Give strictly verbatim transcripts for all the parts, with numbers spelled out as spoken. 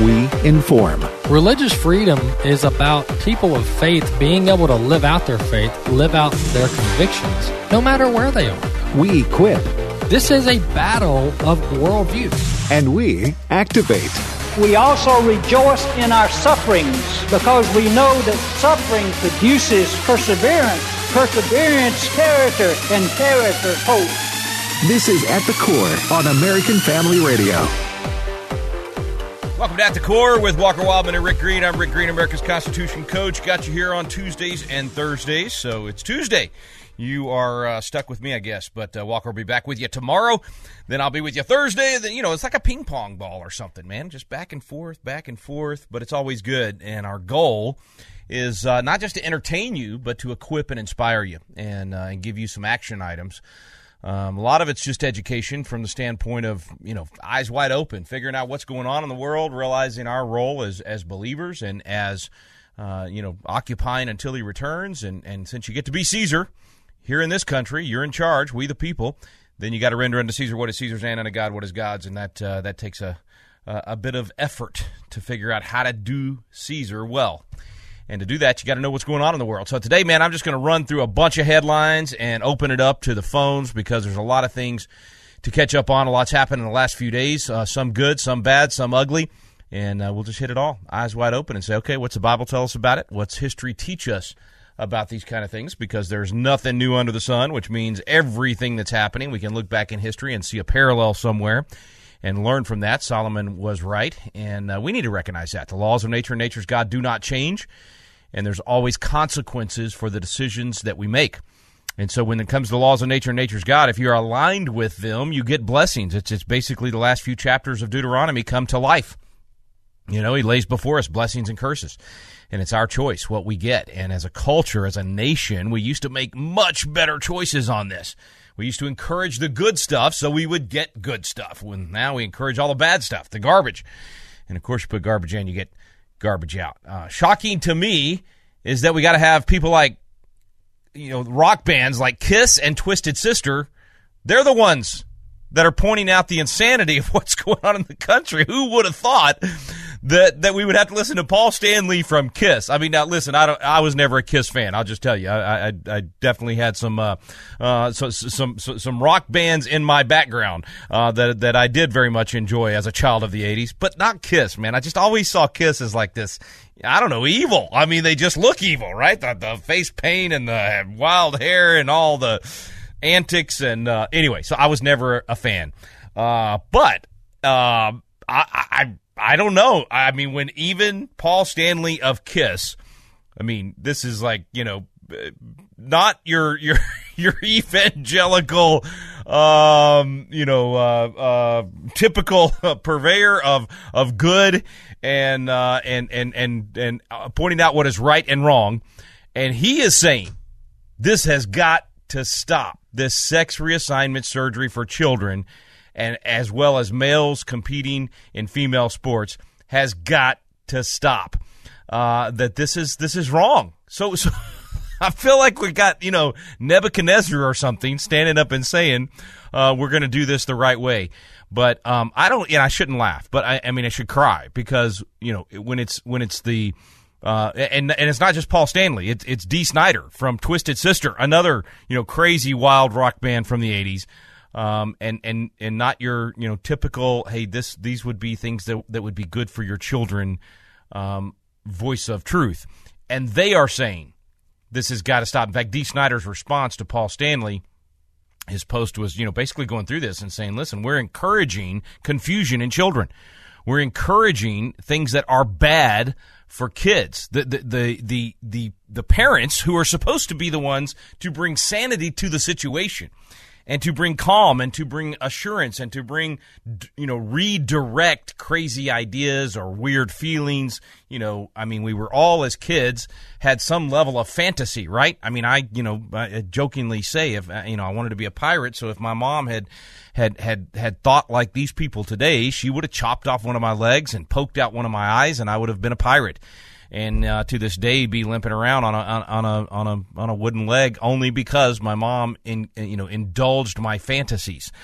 we inform. Religious freedom is about people of faith being able to live out their faith, live out their convictions, no matter where they are. We equip. This is a battle of worldviews. And we activate. We also rejoice in our sufferings because we know that suffering produces perseverance, perseverance, character, and character, hope. This is At the Core on American Family Radio. Welcome to At the Core with Walker Wildman and Rick Green. I'm Rick Green, America's Constitution coach. Got you here on Tuesdays and Thursdays, so it's Tuesday. You are uh, stuck with me, I guess, but uh, Walker will be back with you tomorrow. Then I'll be with you Thursday. Then, you know, it's like a ping pong ball or something, man. Just back and forth, back and forth, but it's always good. And our goal is uh, not just to entertain you, but to equip and inspire you and, uh, and give you some action items. Um, a lot of it's just education from the standpoint of, you know, eyes wide open, figuring out what's going on in the world, realizing our role as, as believers and as, uh, you know, occupying until he returns. And, and since you get to be Caesar here in this country, you're in charge, we the people, then you got to render unto Caesar what is Caesar's and unto God what is God's, and that uh, that takes a, a bit of effort to figure out how to do Caesar well. And to do that, you got to know what's going on in the world. So today, man, I'm just going to run through a bunch of headlines and open it up to the phones because there's a lot of things to catch up on. A lot's happened in the last few days, uh, some good, some bad, some ugly, and uh, we'll just hit it all, eyes wide open, and say, okay, what's the Bible tell us about it? What's history teach us about these kind of things? Because there's nothing new under the sun, which means everything that's happening, we can look back in history and see a parallel somewhere and learn from that. Solomon was right, and uh, we need to recognize that. The laws of nature and nature's God do not change, and there's always consequences for the decisions that we make. And so when it comes to the laws of nature and nature's God, if you're aligned with them, you get blessings. It's, it's basically the last few chapters of Deuteronomy come to life. You know, he lays before us blessings and curses, and it's our choice what we get. And as a culture, as a nation, we used to make much better choices on this. We used to encourage the good stuff so we would get good stuff. When now we encourage all the bad stuff, the garbage. And, of course, you put garbage in, you get garbage out. Uh, shocking to me is that we got to have people like, you know, rock bands like Kiss and Twisted Sister. They're the ones that are pointing out the insanity of what's going on in the country. Who would have thought that that we would have to listen to Paul Stanley from Kiss? I mean, now listen, I don't, I was never a Kiss fan. I'll just tell you, I, I, I definitely had some, uh, uh, so, some, so, some rock bands in my background uh, that that I did very much enjoy as a child of the eighties, but not Kiss, man. I just always saw Kiss as like this, I don't know, evil. I mean, they just look evil, right? The, the face paint and the wild hair and all the antics, and uh, anyway, so I was never a fan. Uh, but uh, I, I I don't know. I mean, when even Paul Stanley of Kiss, I mean, this is like, you know, not your your your evangelical, um, you know, uh, uh, typical purveyor of of good and uh, and and and and pointing out what is right and wrong, and he is saying this has got to stop. This sex reassignment surgery for children, and as well as males competing in female sports, has got to stop. Uh, that this is this is wrong. So, so I feel like we got, you know, Nebuchadnezzar or something standing up and saying uh, we're going to do this the right way. But um, I don't. Yeah, I shouldn't laugh, but I, I mean I should cry because, you know, when it's when it's the Uh, and and it's not just Paul Stanley. It's it's Dee Snider from Twisted Sister, another, you know, crazy wild rock band from the eighties, um, and and and not your, you know, typical, hey, this these would be things that that would be good for your children, um, voice of truth, and they are saying this has got to stop. In fact, Dee Snider's response to Paul Stanley, his post was, you know, basically going through this and saying, listen, we're encouraging confusion in children. We're encouraging things that are bad for kids. The, the the the the the parents who are supposed to be the ones to bring sanity to the situation and to bring calm and to bring assurance and to bring, you know, redirect crazy ideas or weird feelings. You know, I mean, we were all as kids had some level of fantasy, right? I mean, I, you know, I jokingly say if, you know, I wanted to be a pirate. So if my mom had, had, had, had thought like these people today, she would have chopped off one of my legs and poked out one of my eyes and I would have been a pirate. And uh, to this day, be limping around on a on a on a on a wooden leg only because my mom, in you know, indulged my fantasies.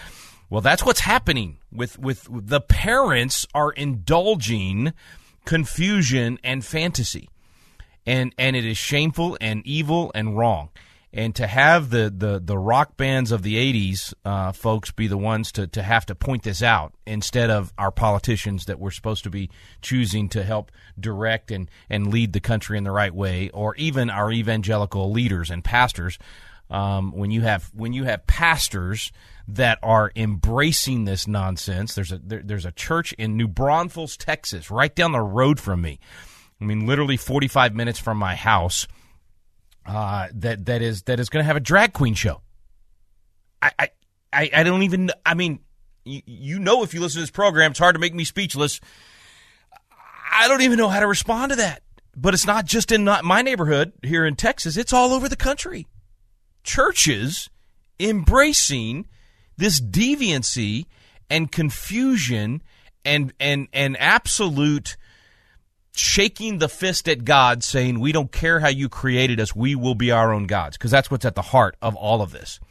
Well, that's what's happening with, with the parents are indulging confusion and fantasy. And and it is shameful and evil and wrong. And to have the, the, the rock bands of the eighties uh, folks be the ones to, to have to point this out instead of our politicians that we're supposed to be choosing to help direct and, and lead the country in the right way, or even our evangelical leaders and pastors, um, when you have when you have pastors that are embracing this nonsense. There's a there, there's a church in New Braunfels, Texas, right down the road from me. I mean, literally forty-five minutes from my house. Uh, that that is that is going to have a drag queen show. I, I I I don't even. I mean, you, you know, if you listen to this program, it's hard to make me speechless. I don't even know how to respond to that. But it's not just in not my neighborhood here in Texas. It's all over the country. Churches embracing this deviancy and confusion and and and absolute shaking the fist at God, saying, we don't care how you created us, we will be our own gods, because that's what's at the heart of all of this.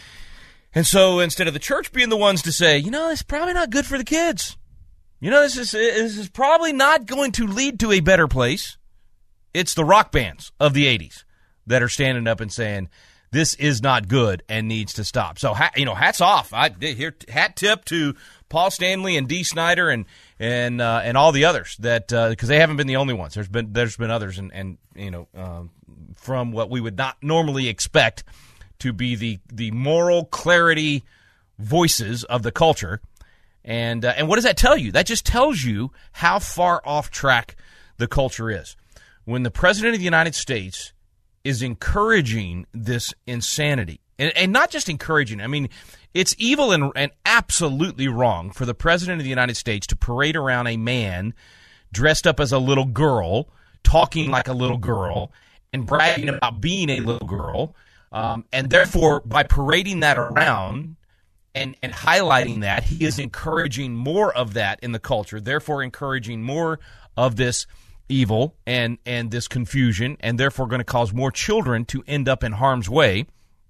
And so instead of the church being the ones to say, you know, it's probably not good for the kids, you know, this is this is probably not going to lead to a better place, it's the rock bands of the eighties that are standing up and saying, this is not good and needs to stop. So, you know, hats off. I here hat tip to Paul Stanley and Dee Snider and and uh, and all the others that because uh, they haven't been the only ones. There's been there's been others, and and you know um, from what we would not normally expect to be the the moral clarity voices of the culture. And uh, and what does that tell you? That just tells you how far off track the culture is. When the President of the United States is encouraging this insanity, and, and not just encouraging, I mean, it's evil and, and absolutely wrong for the President of the United States to parade around a man dressed up as a little girl, talking like a little girl, and bragging about being a little girl, um, and therefore, by parading that around and, and highlighting that, he is encouraging more of that in the culture, therefore encouraging more of this evil and and this confusion, and therefore going to cause more children to end up in harm's way.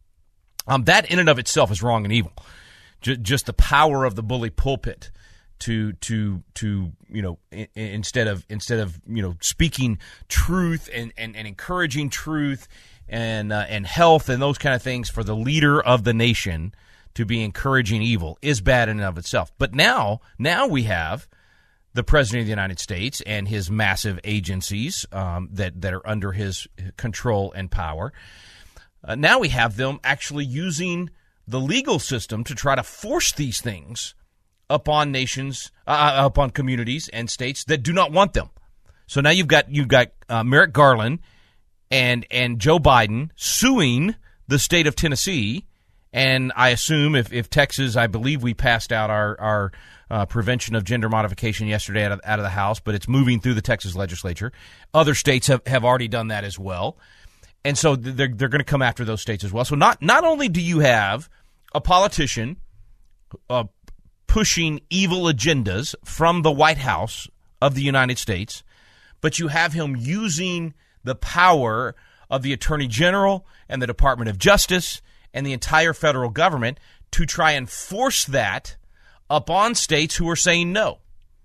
Um, that in and of itself is wrong and evil. J- just the power of the bully pulpit to to to you know I- instead of instead of you know speaking truth and, and, and encouraging truth and uh, and health and those kind of things for the leader of the nation to be encouraging evil is bad in and of itself. But now now we have the President of the United States and his massive agencies um, that, that are under his control and power. Uh, now we have them actually using the legal system to try to force these things upon nations, uh, upon communities and states that do not want them. So now you've got you've got uh, Merrick Garland and and Joe Biden suing the state of Tennessee. And I assume if, if Texas, I believe we passed out our our uh, prevention of gender modification yesterday out of, out of the House, but it's moving through the Texas legislature. Other states have, have already done that as well. And so they're they're going to come after those states as well. So not not only do you have a politician uh, pushing evil agendas from the White House of the United States, but you have him using the power of the Attorney General and the Department of Justice and the entire federal government to try and force that upon states who are saying no.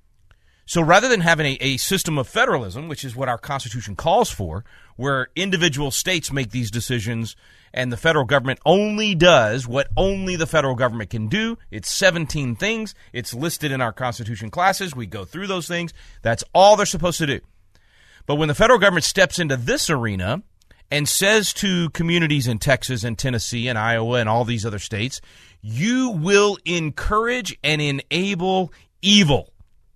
So rather than having a, a system of federalism, which is what our Constitution calls for, where individual states make these decisions and the federal government only does what only the federal government can do, it's seventeen things, it's listed in our Constitution classes, we go through those things, that's all they're supposed to do. But when the federal government steps into this arena and says to communities in Texas and Tennessee and Iowa and all these other states, you will encourage and enable evil.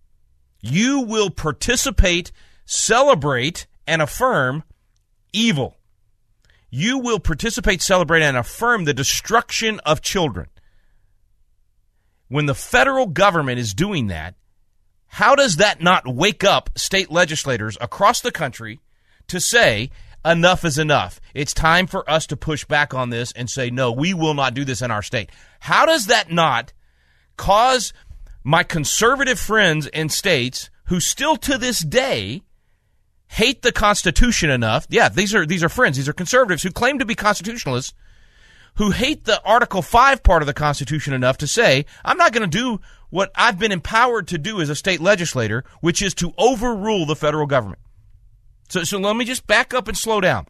You will participate, celebrate, and affirm evil. You will participate, celebrate, and affirm the destruction of children. When the federal government is doing that, how does that not wake up state legislators across the country to say, enough is enough. It's time for us to push back on this and say, no, we will not do this in our state. How does that not cause my conservative friends in states who still to this day hate the Constitution enough? Yeah, these are these are friends. These are conservatives who claim to be constitutionalists, who hate the Article five part of the Constitution enough to say, I'm not going to do what I've been empowered to do as a state legislator, which is to overrule the federal government. So, so let me just back up and slow down.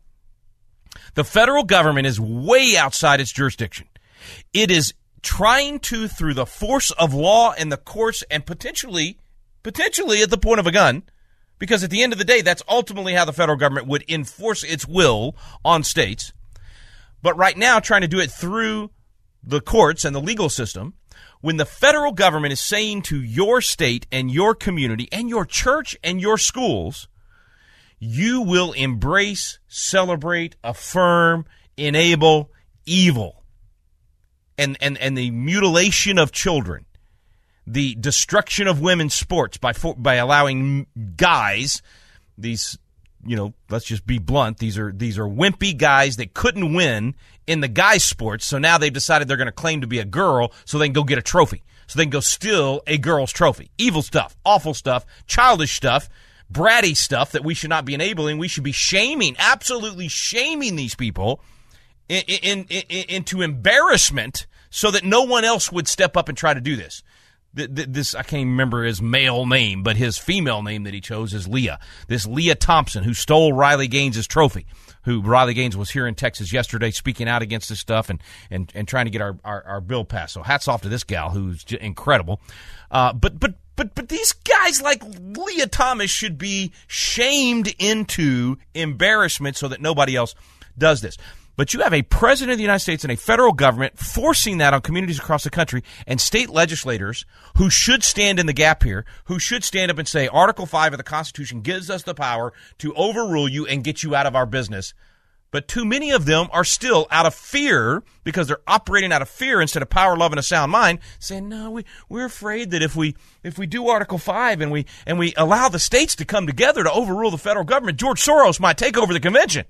The federal government is way outside its jurisdiction. It is trying to, through the force of law and the courts, and potentially, potentially at the point of a gun, because at the end of the day, that's ultimately how the federal government would enforce its will on states. But right now, trying to do it through the courts and the legal system, when the federal government is saying to your state and your community and your church and your schools, you will embrace, celebrate, affirm, enable evil and, and, and the mutilation of children, the destruction of women's sports by by allowing guys, these, you know, let's just be blunt, these are these are wimpy guys that couldn't win in the guys' sports, so now they've decided they're going to claim to be a girl so they can go get a trophy, so they can go steal a girl's trophy. Evil stuff, awful stuff, childish stuff, bratty stuff that we should not be enabling. We should be shaming, absolutely shaming these people in, in, in, into embarrassment so that no one else would step up and try to do this. This, I can't even remember his male name, but his female name that he chose is Leah. This Leah Thompson, who stole Riley Gaines' trophy, who Riley Gaines was here in Texas yesterday speaking out against this stuff and, and, and trying to get our, our, our bill passed. So hats off to this gal who's incredible. Uh, but, but, but, but these guys like Leah Thomas should be shamed into embarrassment so that nobody else does this. But you have a president of the United States and a federal government forcing that on communities across the country, and state legislators who should stand in the gap here, who should stand up and say, Article five of the Constitution gives us the power to overrule you and get you out of our business. But too many of them are still out of fear, because they're operating out of fear instead of power, love, and a sound mind, saying, no, we, we're afraid that if we if we do Article five and we and we allow the states to come together to overrule the federal government, George Soros might take over the convention.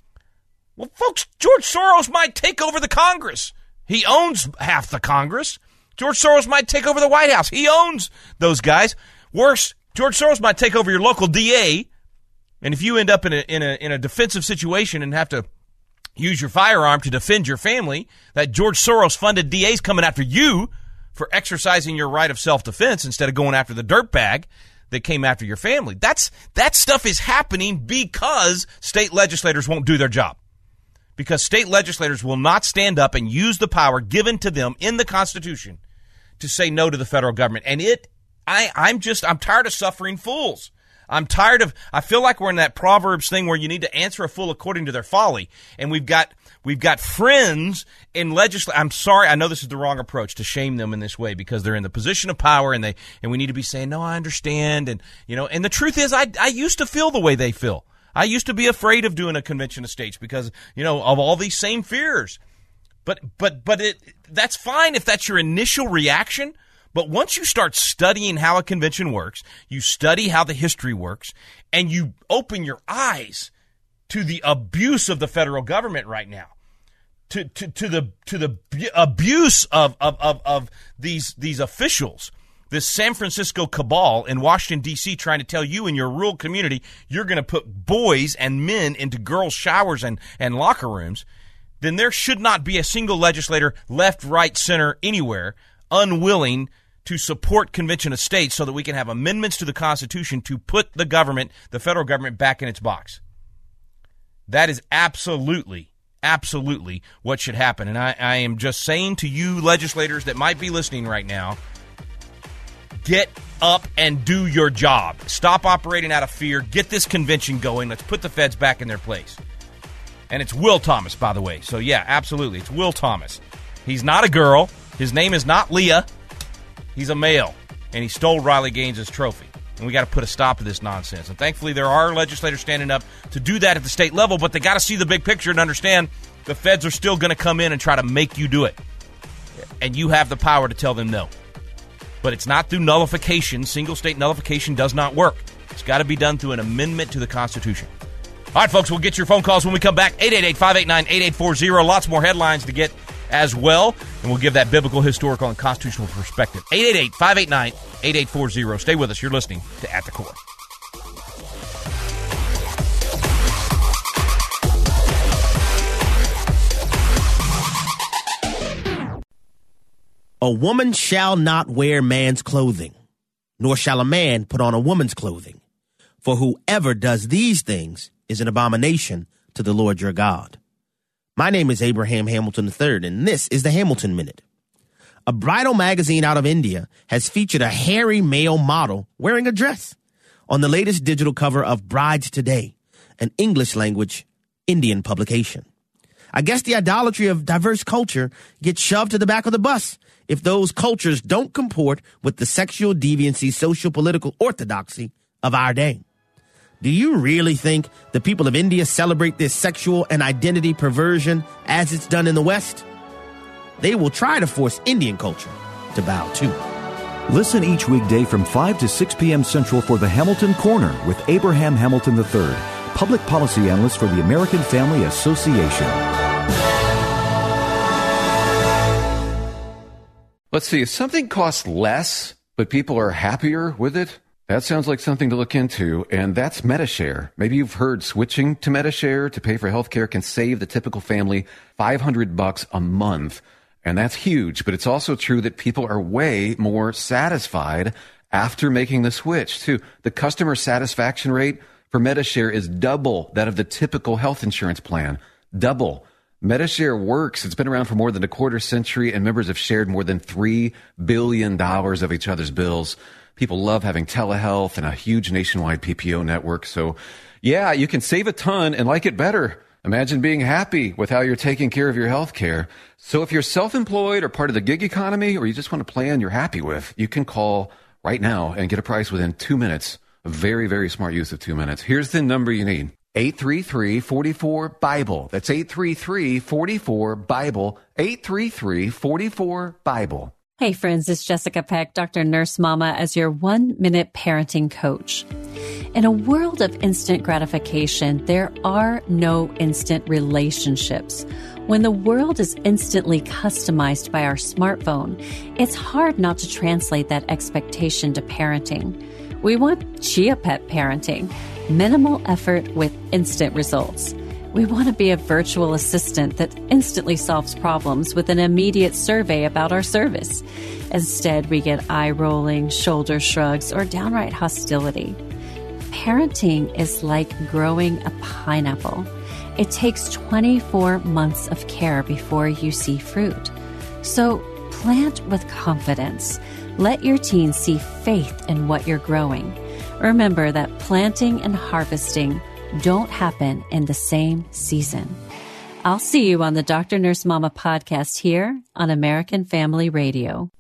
Well, folks, George Soros might take over the Congress. He owns half the Congress. George Soros might take over the White House. He owns those guys. Worse, George Soros might take over your local D A. And if you end up in a in a in a defensive situation and have to use your firearm to defend your family, that George Soros-funded D A's coming after you for exercising your right of self-defense instead of going after the dirtbag that came after your family. That's that stuff is happening because state legislators won't do their job. Because state legislators will not stand up and use the power given to them in the Constitution to say no to the federal government. And it, I, I'm just, I'm tired of suffering fools. I'm tired of, I feel like we're in that Proverbs thing where you need to answer a fool according to their folly. And we've got, we've got friends in legislature. I'm sorry, I know this is the wrong approach to shame them in this way because they're in the position of power and they, and we need to be saying, no, I understand. And, you know, and the truth is I, I used to feel the way they feel. I used to be afraid of doing a convention of states because, you know, of all these same fears. But but but it that's fine if that's your initial reaction. But once you start studying how a convention works, you study how the history works, and you open your eyes to the abuse of the federal government right now, to to, to the to the abuse of of, of, of these these officials. This San Francisco cabal in Washington, D C trying to tell you in your rural community you're going to put boys and men into girls' showers and, and locker rooms, then there should not be a single legislator, left, right, center, anywhere, unwilling to support Convention of States so that we can have amendments to the Constitution to put the government, the federal government, back in its box. That is absolutely, absolutely what should happen. And I, I am just saying to you legislators that might be listening right now, get up and do your job. Stop operating out of fear. Get this convention going. Let's put the feds back in their place. And it's Will Thomas, by the way. So, yeah, absolutely. It's Will Thomas. He's not a girl. His name is not Leah. He's a male. And he stole Riley Gaines' trophy. And we got to put a stop to this nonsense. And thankfully, there are legislators standing up to do that at the state level, but they got to see the big picture and understand the feds are still going to come in and try to make you do it. And you have the power to tell them no. But it's not through nullification. Single state nullification does not work. It's got to be done through an amendment to the Constitution. All right, folks, we'll get your phone calls when we come back. eight eight eight, five eight nine, eight eight four zero. Lots more headlines to get as well. And we'll give that biblical, historical, and constitutional perspective. eight eight eight, five eight nine, eight eight four zero. Stay with us. You're listening to At the Core. A woman shall not wear man's clothing, nor shall a man put on a woman's clothing. For whoever does these things is an abomination to the Lord your God. My name is Abraham Hamilton the third, and this is the Hamilton Minute. A bridal magazine out of India has featured a hairy male model wearing a dress on the latest digital cover of Brides Today, an English-language Indian publication. I guess the idolatry of diverse culture gets shoved to the back of the bus if those cultures don't comport with the sexual deviancy, social-political orthodoxy of our day. Do you really think the people of India celebrate this sexual and identity perversion as it's done in the West? They will try to force Indian culture to bow too. Listen each weekday from five to six p.m. Central for the Hamilton Corner with Abraham Hamilton the third, public policy analyst for the American Family Association. Let's see, if something costs less, but people are happier with it, that sounds like something to look into, and that's Medi-Share. Maybe you've heard switching to Medi-Share to pay for healthcare can save the typical family five hundred bucks a month, and that's huge. But it's also true that people are way more satisfied after making the switch, too. The customer satisfaction rate for Medi-Share is double that of the typical health insurance plan. Double. Medi-Share works. It's been around for more than a quarter century, and members have shared more than three billion dollars of each other's bills. People love having telehealth and a huge nationwide P P O network. So, yeah, you can save a ton and like it better. Imagine being happy with how you're taking care of your health care. So if you're self-employed or part of the gig economy, or you just want a plan you're happy with, you can call right now and get a price within two minutes. A very, very smart use of two minutes. Here's the number you need. eight three three, four four, BIBLE. That's eight three three, four four, BIBLE. eight three three, four four, BIBLE. Hey friends, it's Jessica Peck, Doctor Nurse Mama, as your one-minute parenting coach. In a world of instant gratification, there are no instant relationships. When the world is instantly customized by our smartphone, it's hard not to translate that expectation to parenting. We want Chia Pet parenting, minimal effort with instant results. We want to be a virtual assistant that instantly solves problems with an immediate survey about our service. Instead, we get eye-rolling, shoulder shrugs, or downright hostility. Parenting is like growing a pineapple. It takes twenty-four months of care before you see fruit. So plant with confidence. Let your teens see faith in what you're growing. Remember that planting and harvesting don't happen in the same season. I'll see you on the Doctor Nurse Mama podcast here on American Family Radio.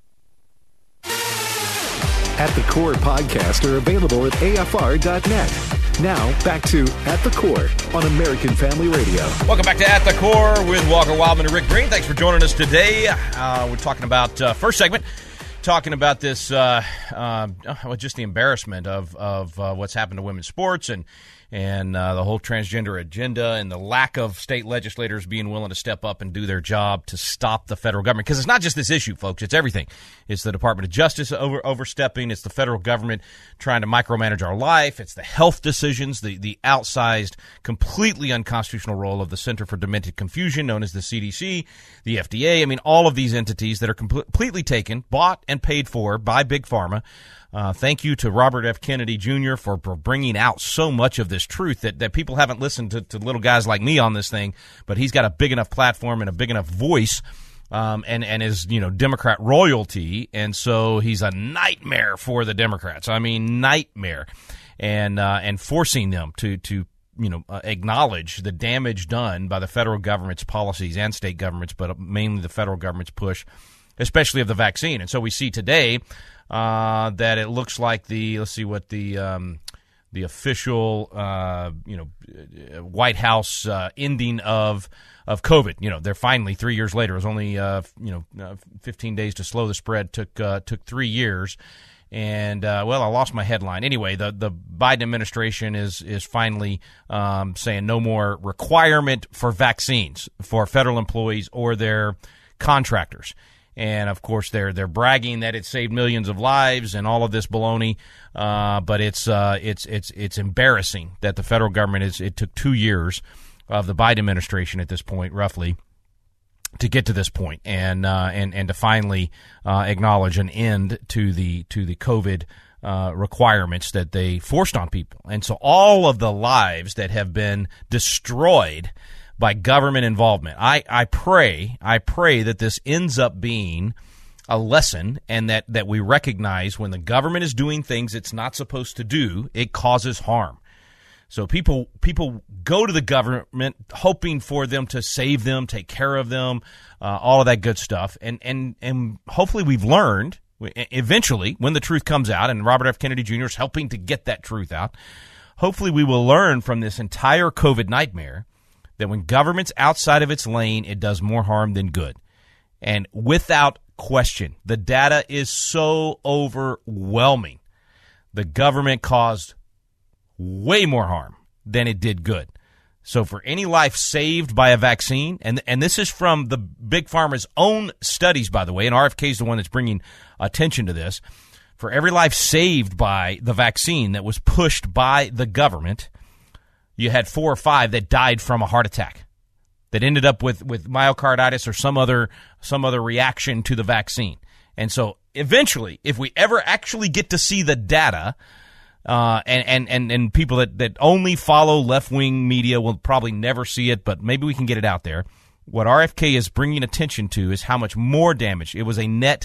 At the Core podcasts are available at A F R dot net. Now, back to At the Core on American Family Radio. Welcome back to At the Core with Walker Wildman and Rick Green. Thanks for joining us today. Uh, we're talking about, uh, first segment, talking about this, uh, uh, well, just the embarrassment of, of uh, what's happened to women's sports and and uh, the whole transgender agenda and the lack of state legislators being willing to step up and do their job to stop the federal government. Because it's not just this issue, folks. It's everything. It's the Department of Justice over, overstepping. It's the federal government trying to micromanage our life. It's the health decisions, the, the outsized, completely unconstitutional role of the Center for Demented Confusion, known as the C D C, the F D A. I mean, all of these entities that are completely taken, bought, and paid for by Big Pharma. Uh, thank you to Robert F. Kennedy Junior for, for bringing out so much of this truth that, that people haven't listened to, to little guys like me on this thing, but he's got a big enough platform and a big enough voice, um, and, and is, you know, Democrat royalty, and so he's a nightmare for the Democrats. I mean, nightmare, and uh, and forcing them to, to you know, uh, acknowledge the damage done by the federal government's policies and state governments, but mainly the federal government's push, especially of the vaccine. And so we see today Uh, that it looks like the, let's see what the um, the official, uh, you know, White House uh, ending of of COVID. You know, they're finally three years later. It was only uh, you know uh, fifteen days to slow the spread. Took uh, took three years, and uh, well, I lost my headline. Anyway, the the Biden administration is is finally um, saying no more requirement for vaccines for federal employees or their contractors. And, of course, they're they're bragging that it saved millions of lives and all of this baloney. Uh, but it's uh, it's it's it's embarrassing that the federal government is. It took two years of the Biden administration at this point, roughly, to get to this point and uh, and and to finally uh, acknowledge an end to the to the COVID uh, requirements that they forced on people. And so all of the lives that have been destroyed by government involvement, I, I pray I pray that this ends up being a lesson, and that, that we recognize when the government is doing things it's not supposed to do, it causes harm. So people people go to the government hoping for them to save them, take care of them, uh, all of that good stuff. And, and, and hopefully we've learned eventually when the truth comes out, and Robert F. Kennedy Junior is helping to get that truth out, hopefully we will learn from this entire COVID nightmare that when government's outside of its lane, it does more harm than good. And without question, the data is so overwhelming. The government caused way more harm than it did good. So for any life saved by a vaccine, and and this is from the Big Pharma's own studies, by the way, and R F K is the one that's bringing attention to this, for every life saved by the vaccine that was pushed by the government, you had four or five that died from a heart attack, that ended up with, with myocarditis or some other some other reaction to the vaccine. And so eventually, if we ever actually get to see the data, uh, and, and, and, and people that, that only follow left-wing media will probably never see it, but maybe we can get it out there. What R F K is bringing attention to is how much more damage. It was a net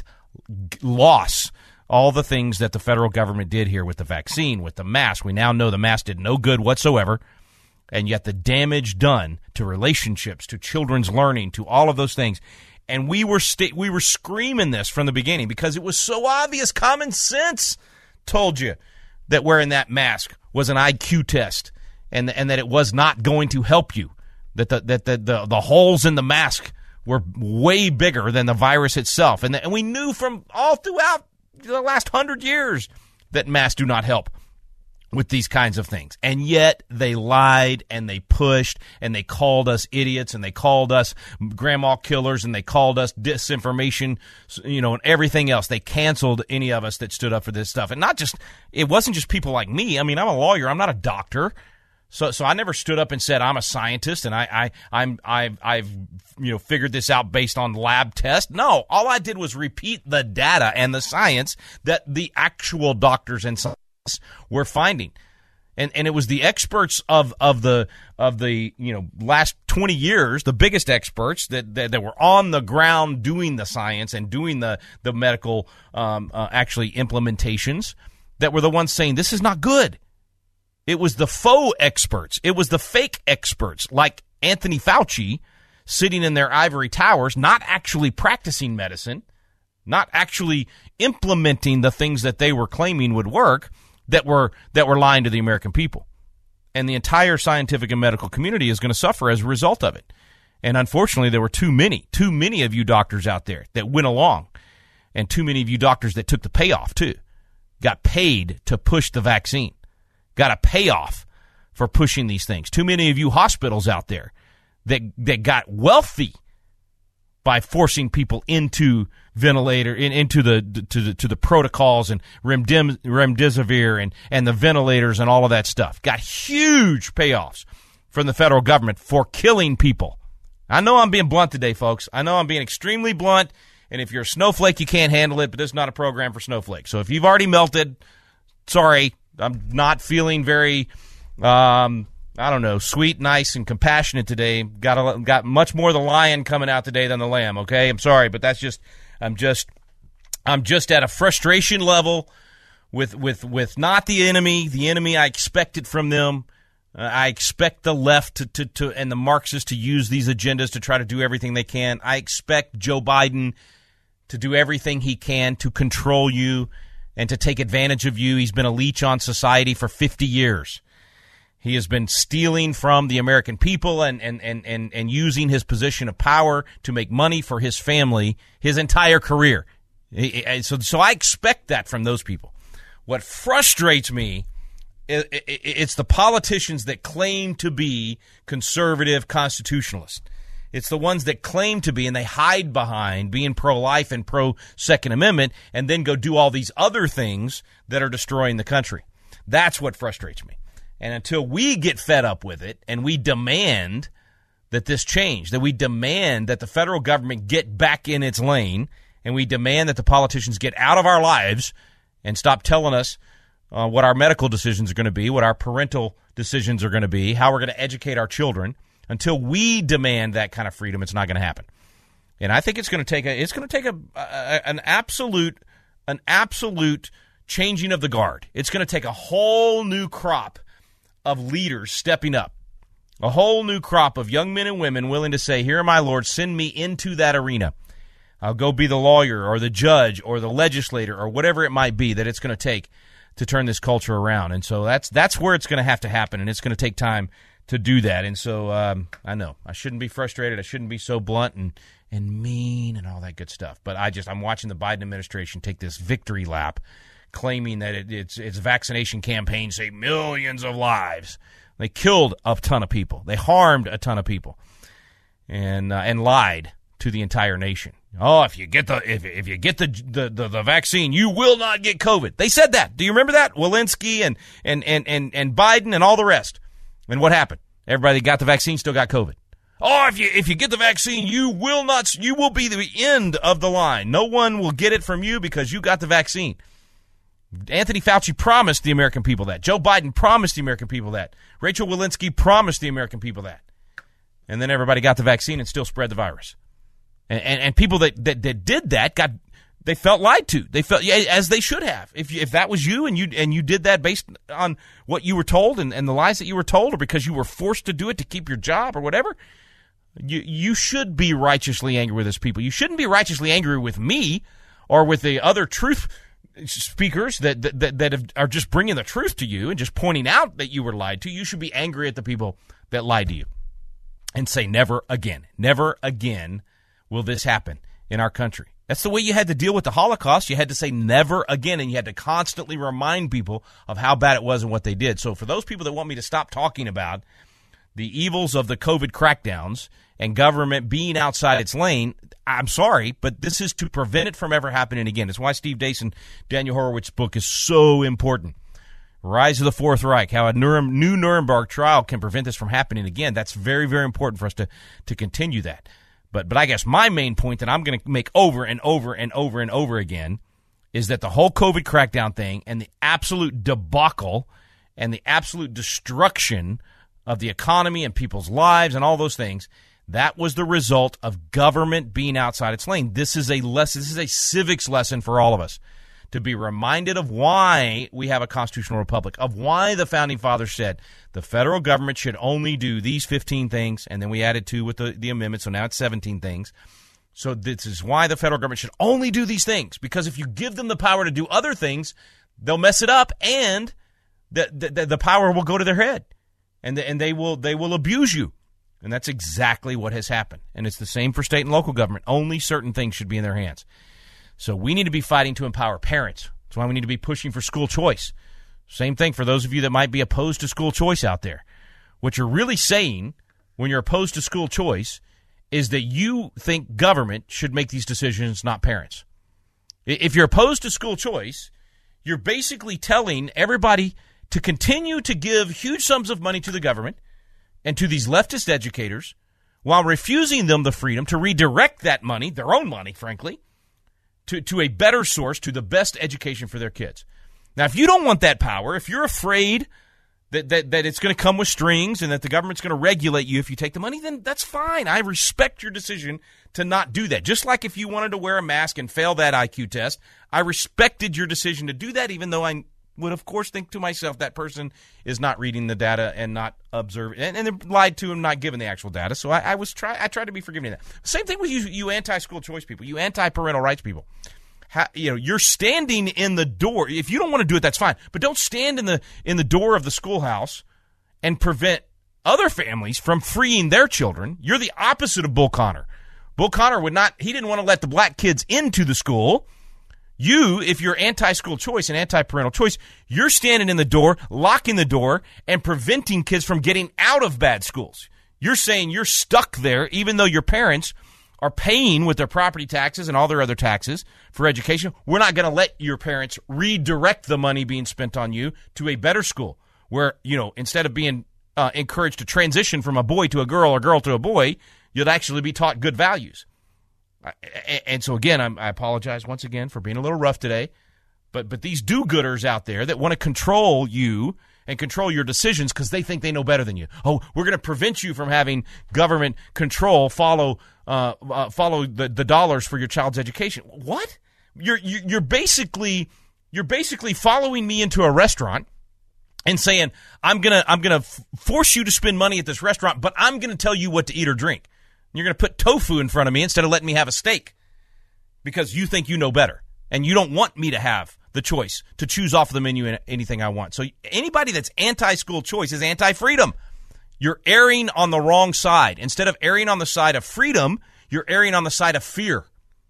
loss, all the things that the federal government did here with the vaccine, with the mask. We now know the mask did no good whatsoever. And yet the damage done to relationships, to children's learning, to all of those things. And we were sta- we were screaming this from the beginning because it was so obvious. Common sense told you that wearing that mask was an I Q test, and and that it was not going to help you. That the that the the, the holes in the mask were way bigger than the virus itself. And, the, and we knew from all throughout the last hundred years that masks do not help with these kinds of things. And yet they lied and they pushed and they called us idiots and they called us grandma killers and they called us disinformation, you know, and everything else. They canceled any of us that stood up for this stuff. And not just, it wasn't just people like me. I mean, I'm a lawyer. I'm not a doctor. So, so I never stood up and said I'm a scientist and I, I, I'm, I've, I've, you know, figured this out based on lab tests. No, all I did was repeat the data and the science that the actual doctors and scientists we're finding. And and it was the experts of, of the of the you know last twenty years, the biggest experts that, that, that were on the ground doing the science and doing the the medical um, uh, actually implementations, that were the ones saying this is not good. It was the faux experts. It was the fake experts like Anthony Fauci sitting in their ivory towers, not actually practicing medicine, not actually implementing the things that they were claiming would work, that were that were lying to the American people. And the entire scientific and medical community is going to suffer as a result of it. And unfortunately, there were too many, too many of you doctors out there that went along, and too many of you doctors that took the payoff, too. Got paid to push the vaccine. Got a payoff for pushing these things. Too many of you hospitals out there that that got wealthy by forcing people into ventilator, in, into the to the to the protocols and remdim, remdesivir and and the ventilators and all of that stuff. Got huge payoffs from the federal government for killing people. I know I'm being blunt today, folks. I know I'm being extremely blunt. And if you're a snowflake, you can't handle it. But this is not a program for snowflakes. So if you've already melted, sorry, I'm not feeling very. Um, I don't know, sweet, nice, and compassionate today. Got a, got much more of the lion coming out today than the lamb, okay? I'm sorry, but that's just, I'm just, I'm just at a frustration level with, with, with not the enemy. The enemy, I expect it from them. Uh, I expect the left to, to, to, and the Marxists to use these agendas to try to do everything they can. I expect Joe Biden to do everything he can to control you and to take advantage of you. He's been a leech on society for fifty years. He has been stealing from the American people and, and, and, and, and using his position of power to make money for his family his entire career. So, so I expect that from those people. What frustrates me, it's the politicians that claim to be conservative constitutionalists. It's the ones that claim to be, and they hide behind being pro-life and pro-Second Amendment, and then go do all these other things that are destroying the country. That's what frustrates me. And until we get fed up with it and we demand that this change, that we demand that the federal government get back in its lane, and we demand that the politicians get out of our lives and stop telling us uh, what our medical decisions are going to be, what our parental decisions are going to be, how we're going to educate our children. Until we demand that kind of freedom, it's not going to happen. And I think it's going to take a it's going to take a, a an absolute an absolute changing of the guard. It's going to take a whole new crop of leaders stepping up. A whole new crop of young men and women willing to say, "Here, my Lord, send me into that arena. I'll go be the lawyer or the judge or the legislator or whatever it might be that it's going to take to turn this culture around." And so that's that's where it's going to have to happen, and it's going to take time to do that. And so um, I know I shouldn't be frustrated. I shouldn't be so blunt and and mean and all that good stuff. But I just I'm watching the Biden administration take this victory lap, claiming that it, its its vaccination campaign saved millions of lives. They killed a ton of people. They harmed a ton of people, and uh, and lied to the entire nation. Oh, if you get the if if you get the, the the the vaccine, you will not get COVID. They said that. Do you remember that? Walensky and and and and and Biden and all the rest. And what happened? Everybody that got the vaccine still got COVID. Oh, if you if you get the vaccine, you will not. You will be the end of the line. No one will get it from you because you got the vaccine. Anthony Fauci promised the American people that. Joe Biden promised the American people that. Rachel Walensky promised the American people that. And then everybody got the vaccine and still spread the virus. And and, and people that, that, that did that got they felt lied to. They felt yeah, as they should have. If you, if that was you and you and you did that based on what you were told and, and the lies that you were told, or because you were forced to do it to keep your job or whatever, you you should be righteously angry with those people. You shouldn't be righteously angry with me or with the other truth speakers that that that have, are just bringing the truth to you and just pointing out that you were lied to. You should be angry at the people that lied to you and say never again, never again will this happen in our country. That's the way you had to deal with the Holocaust. You had to say never again, and you had to constantly remind people of how bad it was and what they did. So for those people that want me to stop talking about the evils of the COVID crackdowns and government being outside its lane, I'm sorry, but this is to prevent it from ever happening again. It's why Steve Deace and Daniel Horowitz's book is so important. Rise of the Fourth Reich, how a Nurem- new Nuremberg trial can prevent this from happening again. That's very, very important for us to, to continue that. But but I guess my main point that I'm going to make over and over and over and over again is that the whole COVID crackdown thing and the absolute debacle and the absolute destruction of the economy and people's lives and all those things, that was the result of government being outside its lane. This is a lesson. This is a civics lesson for all of us, to be reminded of why we have a constitutional republic, of why the Founding Fathers said the federal government should only do these fifteen things, and then we added two with the, the amendment, so now it's seventeen things. So this is why the federal government should only do these things, because if you give them the power to do other things, they'll mess it up, and the the, the power will go to their head, and the, and they will they will abuse you. And that's exactly what has happened. And it's the same for state and local government. Only certain things should be in their hands. So we need to be fighting to empower parents. That's why we need to be pushing for school choice. Same thing for those of you that might be opposed to school choice out there. What you're really saying when you're opposed to school choice is that you think government should make these decisions, not parents. If you're opposed to school choice, you're basically telling everybody to continue to give huge sums of money to the government and to these leftist educators while refusing them the freedom to redirect that money, their own money, frankly, to, to a better source, to the best education for their kids. Now, if you don't want that power, if you're afraid that, that, that it's going to come with strings and that the government's going to regulate you if you take the money, then that's fine. I respect your decision to not do that. Just like if you wanted to wear a mask and fail that I Q test, I respected your decision to do that, even though I would, of course, think to myself that person is not reading the data and not observing, and, and they're lied to and not given the actual data. So I, I was try I tried to be forgiving of that. Same thing with you, you anti-school choice people, you anti-parental rights people. How, you know, you're standing in the door. If you don't want to do it, that's fine. But don't stand in the in the door of the schoolhouse and prevent other families from freeing their children. You're the opposite of Bull Connor. Bull Connor would not. He didn't want to let the black kids into the school. You, if you're anti-school choice and anti-parental choice, you're standing in the door, locking the door, and preventing kids from getting out of bad schools. You're saying you're stuck there, even though your parents are paying with their property taxes and all their other taxes for education. We're not going to let your parents redirect the money being spent on you to a better school where, you know, instead of being uh, encouraged to transition from a boy to a girl or girl to a boy, you'd actually be taught good values. And so, again, I'm, I apologize once again for being a little rough today, but but these do-gooders out there that want to control you and control your decisions because they think they know better than you. Oh, we're going to prevent you from having government control, follow uh, uh, follow the, the dollars for your child's education. What? You're you're basically you're basically following me into a restaurant and saying, I'm gonna I'm gonna f- force you to spend money at this restaurant, but I'm gonna tell you what to eat or drink. You're going to put tofu in front of me instead of letting me have a steak because you think you know better and you don't want me to have the choice to choose off the menu anything I want. So anybody that's anti-school choice is anti-freedom. You're erring on the wrong side. Instead of erring on the side of freedom, you're erring on the side of fear.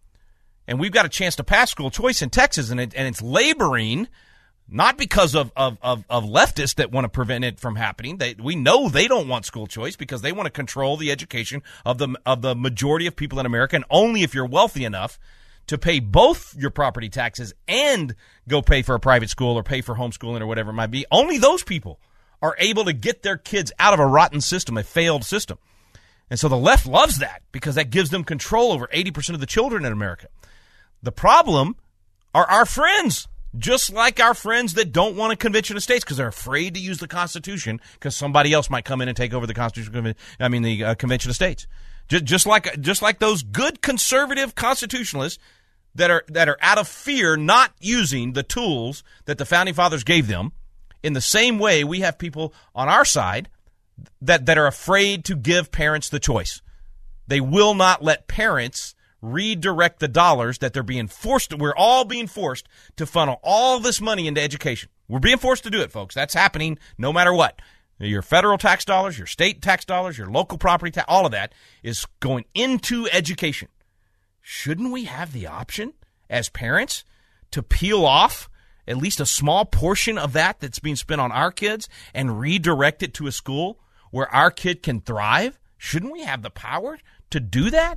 And we've got a chance to pass school choice in Texas, and, it, and it's laboring not because of, of, of, of leftists that want to prevent it from happening. They, we know they don't want school choice because they want to control the education of the of the majority of people in America, and only if you're wealthy enough to pay both your property taxes and go pay for a private school or pay for homeschooling or whatever it might be, only those people are able to get their kids out of a rotten system, a failed system. And so the left loves that because that gives them control over eighty percent of the children in America. The problem are our friends. Just like our friends that don't want a convention of states because they're afraid to use the Constitution because somebody else might come in and take over the Constitution. I mean, the uh, Convention of States. Just, just like, just like those good conservative constitutionalists that are that are out of fear, not using the tools that the founding fathers gave them. In the same way, we have people on our side that that are afraid to give parents the choice. They will not let parents redirect the dollars that they're being forced to. We're all being forced to funnel all this money into education. We're being forced to do it, folks. That's happening no matter what. Your federal tax dollars, your state tax dollars, your local property tax, all of that is going into education. Shouldn't we have the option as parents to peel off at least a small portion of that that's being spent on our kids and redirect it to a school where our kid can thrive? Shouldn't we have the power to do that?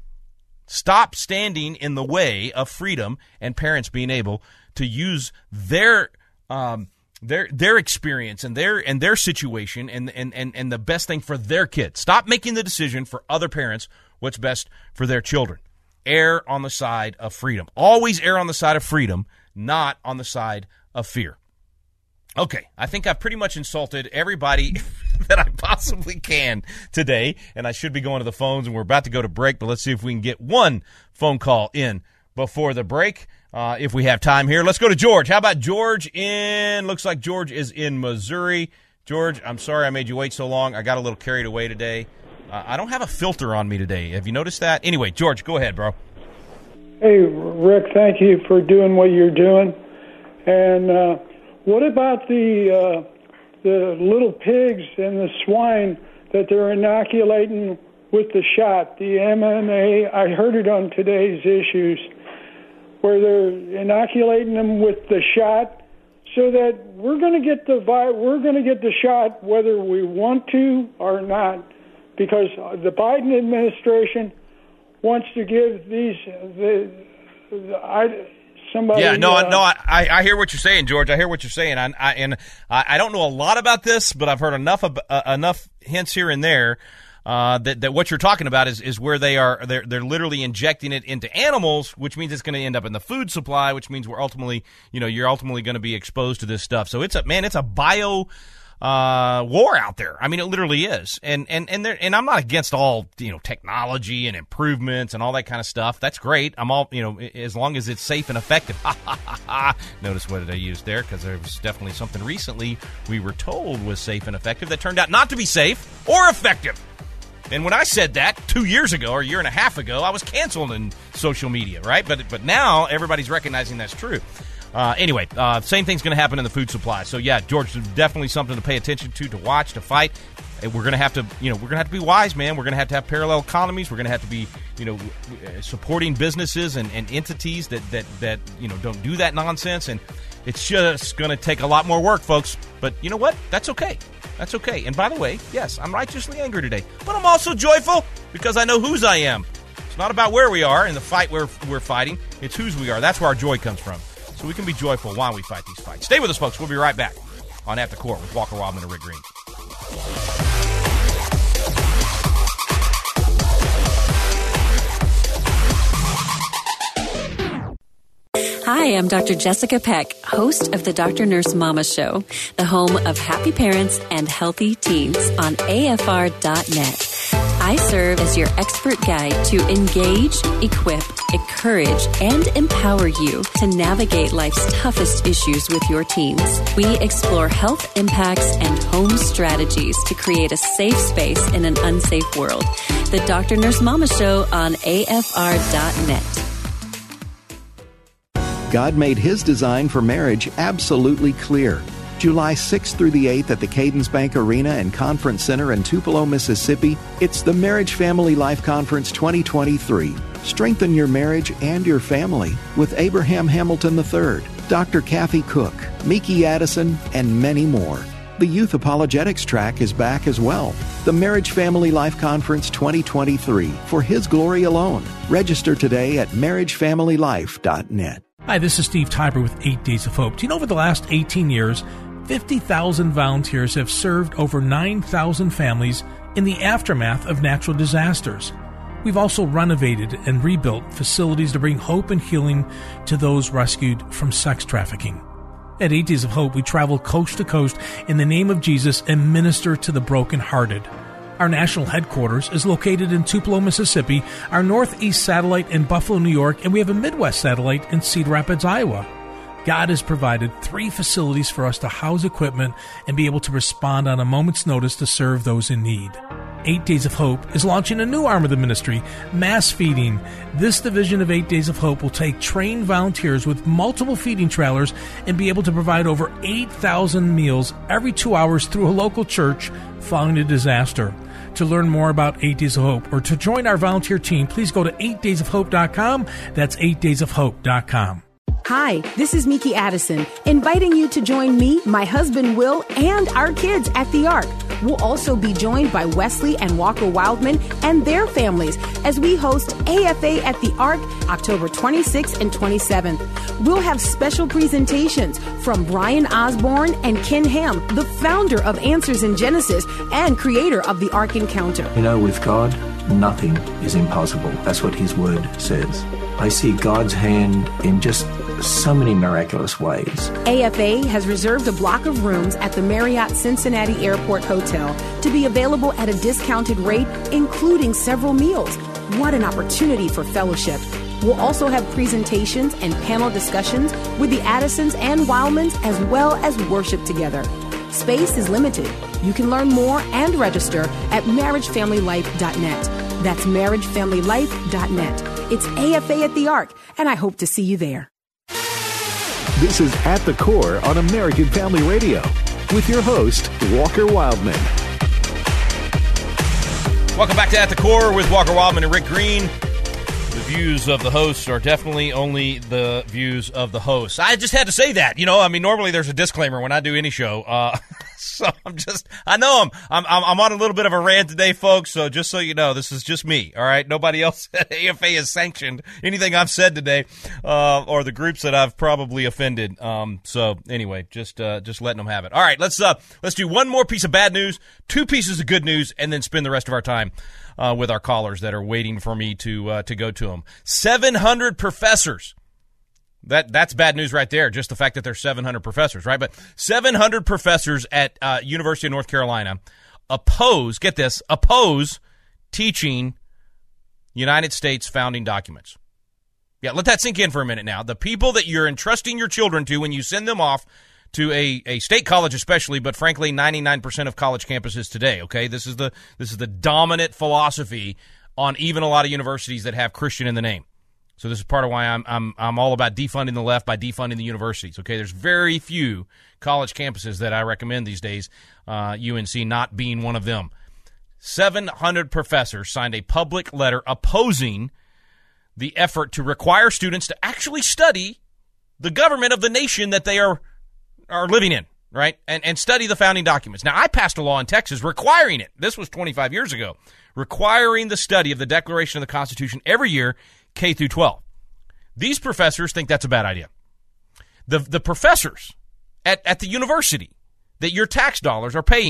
Stop standing in the way of freedom and parents being able to use their um, their their experience and their and their situation and, and, and, and the best thing for their kids. Stop making the decision for other parents what's best for their children. Err on the side of freedom. Always err on the side of freedom, not on the side of fear. Okay, I think I've pretty much insulted everybody that I possibly can today, and I should be going to the phones, and we're about to go to break, but let's see if we can get one phone call in before the break, uh, if we have time here. Let's go to George. How about George in, looks like George is in Missouri. George, I'm sorry I made you wait so long. I got a little carried away today. Uh, I don't have a filter on me today. Have you noticed that? Anyway, George, go ahead, bro. Hey, Rick, thank you for doing what you're doing. And uh, what about the uh, the little pigs and the swine that they're inoculating with the shot, the M M A? I heard it on today's issues, where they're inoculating them with the shot, so that we're going to get the vi- we're going to get the shot whether we want to or not, because the Biden administration wants to give these the, the I. Somebody, yeah, no, uh, no, I, I hear what you're saying, George. I hear what you're saying, I, I, and I, I don't know a lot about this, but I've heard enough of, uh, enough hints here and there uh, that that what you're talking about is, is where they are. They're they're literally injecting it into animals, which means it's going to end up in the food supply, which means we're ultimately, you know, you're ultimately going to be exposed to this stuff. So it's a man, it's a bio uh, war out there. I mean, it literally is. And and and there, and I'm not against all, you know, technology and improvements and all that kind of stuff. That's great. I'm all, you know, as long as it's safe and effective. Notice what I used there, because there was definitely something recently we were told was safe and effective that turned out not to be safe or effective. And when I said that two years ago or a year and a half ago, I was canceled in social media, right? But but now everybody's recognizing that's true. Uh, anyway, uh, same thing's going to happen in the food supply. So, yeah, George, definitely something to pay attention to, to watch, to fight. And we're going to have to, you know, we're going to have to be wise, man. We're going to have to have parallel economies. We're going to have to be, you know, supporting businesses and, and entities that, that, that, you know, don't do that nonsense. And it's just going to take a lot more work, folks. But you know what? That's okay. That's okay. And by the way, yes, I'm righteously angry today. But I'm also joyful because I know whose I am. It's not about where we are in the fight we're, we're fighting. It's whose we are. That's where our joy comes from. So we can be joyful while we fight these fights. Stay with us, folks. We'll be right back on At the Core with Walker Wildman and Rick Green. Hi, I'm Doctor Jessica Peck, host of the Doctor Nurse Mama Show, the home of happy parents and healthy teens on A F R dot net. I serve as your expert guide to engage, equip, encourage, and empower you to navigate life's toughest issues with your teens. We explore health impacts and home strategies to create a safe space in an unsafe world. The Doctor Nurse Mama Show on A F R dot net. God made His design for marriage absolutely clear. July sixth through the eighth at the Cadence Bank Arena and Conference Center in Tupelo, Mississippi, it's the Marriage Family Life Conference twenty twenty-three. Strengthen your marriage and your family with Abraham Hamilton the third, Doctor Kathy Cook, Miki Addison, and many more. The Youth Apologetics track is back as well. The Marriage Family Life Conference twenty twenty-three, for His glory alone. Register today at marriage family life dot net. Hi, this is Steve Tiber with Eight Days of Hope. Do you know over the last eighteen years, fifty thousand volunteers have served over nine thousand families in the aftermath of natural disasters? We've also renovated and rebuilt facilities to bring hope and healing to those rescued from sex trafficking. At Eight Days of Hope, we travel coast to coast in the name of Jesus and minister to the brokenhearted. Our national headquarters is located in Tupelo, Mississippi, our Northeast satellite in Buffalo, New York, and we have a Midwest satellite in Cedar Rapids, Iowa. God has provided three facilities for us to house equipment and be able to respond on a moment's notice to serve those in need. Eight Days of Hope is launching a new arm of the ministry, Mass Feeding. This division of Eight Days of Hope will take trained volunteers with multiple feeding trailers and be able to provide over eight thousand meals every two hours through a local church following a disaster. To learn more about Eight Days of Hope or to join our volunteer team, please go to eight days of hope dot com. That's eight days of hope dot com. Hi, this is Miki Addison, inviting you to join me, my husband Will, and our kids at the Ark. We'll also be joined by Wesley and Walker Wildman and their families as we host A F A at the Ark October twenty-sixth and twenty-seventh. We'll have special presentations from Brian Osborne and Ken Ham, the founder of Answers in Genesis and creator of the Ark Encounter. You know, with God, nothing is impossible. That's what His Word says. I see God's hand in just so many miraculous ways. A F A has reserved a block of rooms at the Marriott Cincinnati Airport Hotel to be available at a discounted rate, including several meals. What an opportunity for fellowship. We'll also have presentations and panel discussions with the Addisons and Wildmans, as well as worship together. Space is limited. You can learn more and register at marriage family life dot net. That's marriage family life dot net. It's A F A at the Ark, and I hope to see you there. This is At the Core on American Family Radio with your host, Walker Wildman. Welcome back to At the Core with Walker Wildman and Rick Green. The views of the hosts are definitely only the views of the hosts. I just had to say that. You know, I mean, normally there's a disclaimer when I do any show. Uh, so I'm just, I know I'm, I'm, I'm on a little bit of a rant today, folks. So just so you know, this is just me. All right. Nobody else at A F A has sanctioned anything I've said today, uh, or the groups that I've probably offended. Um, so anyway, just, uh, just letting them have it. All right. Let's, uh, let's do one more piece of bad news, two pieces of good news, and then spend the rest of our time Uh, with our callers that are waiting for me to uh, to go to them. seven hundred professors. That That's bad news right there, just the fact that there's seven hundred professors, right? But seven hundred professors at uh, University of North Carolina oppose, get this, oppose teaching United States founding documents. Yeah, let that sink in for a minute now. The people that you're entrusting your children to when you send them off to a, a state college especially, but frankly, ninety-nine percent of college campuses today, okay? This is the this is the dominant philosophy on even a lot of universities that have Christian in the name. So this is part of why I'm I'm I'm all about defunding the left by defunding the universities, okay? There's very few college campuses that I recommend these days, uh, U N C not being one of them. seven hundred professors signed a public letter opposing the effort to require students to actually study the government of the nation that they are are living in, right? And and study the founding documents. Now, I passed a law in Texas requiring it. This was twenty-five years ago. Requiring the study of the Declaration of the Constitution every year, K through twelve. These professors think that's a bad idea. The the professors at, at the university that your tax dollars are paying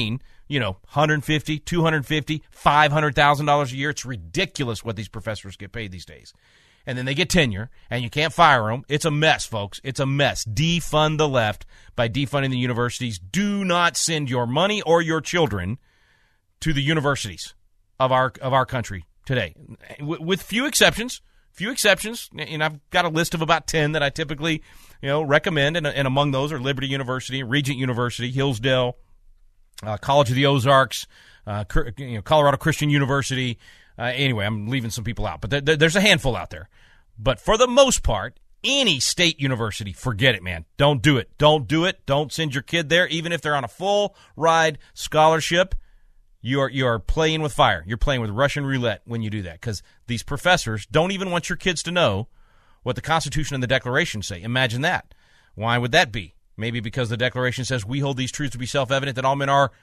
you know, one hundred fifty thousand dollars, two hundred fifty thousand dollars, five hundred thousand dollars a year. It's ridiculous what these professors get paid these days. And then they get tenure, and you can't fire them. It's a mess, folks. It's a mess. Defund the left by defunding the universities. Do not send your money or your children to the universities of our of our country today, w- with few exceptions. Few exceptions, and I've got a list of about ten that I typically, you know, recommend, and, and among those are Liberty University, Regent University, Hillsdale, uh, College of the Ozarks, uh, you know, Colorado Christian University. Uh, anyway, I'm leaving some people out, but there, there, there's a handful out there. But for the most part, any state university, forget it, man. Don't do it. Don't do it. Don't send your kid there, even if they're on a full ride scholarship. You are you are playing with fire. You're playing with Russian roulette when you do that, because these professors don't even want your kids to know what the Constitution and the Declaration say. Imagine that. Why would that be? Maybe because the Declaration says we hold these truths to be self-evident, that all men are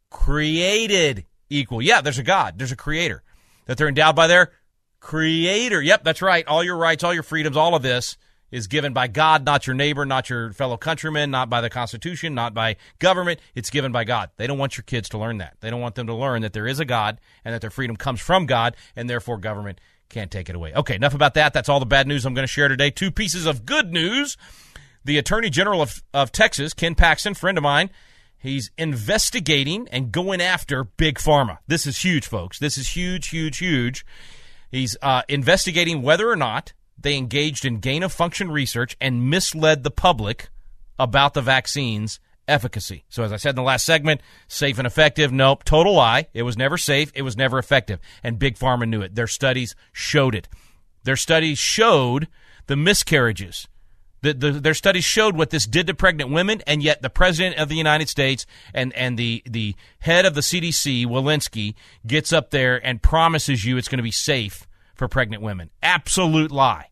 created equal. Yeah, there's a God. There's a creator. That they're endowed by their creator. Yep, that's right. All your rights, all your freedoms, all of this is given by God, not your neighbor, not your fellow countrymen, not by the Constitution, not by government. It's given by God. They don't want your kids to learn that. They don't want them to learn that there is a God and that their freedom comes from God, and therefore government can't take it away. Okay, enough about that. That's all the bad news I'm going to share today. Two pieces of good news. The Attorney General of, of Texas, Ken Paxton, friend of mine, he's investigating and going after Big Pharma. This is huge, folks. This is huge, huge, huge. He's uh, investigating whether or not they engaged in gain-of-function research and misled the public about the vaccine's efficacy. So as I said in the last segment, safe and effective, nope, total lie. It was never safe. It was never effective. And Big Pharma knew it. Their studies showed it. Their studies showed the miscarriages. The, the, their studies showed what this did to pregnant women, and yet the President of the United States and, and the, the head of the C D C, Walensky, gets up there and promises you it's going to be safe for pregnant women. Absolute lie.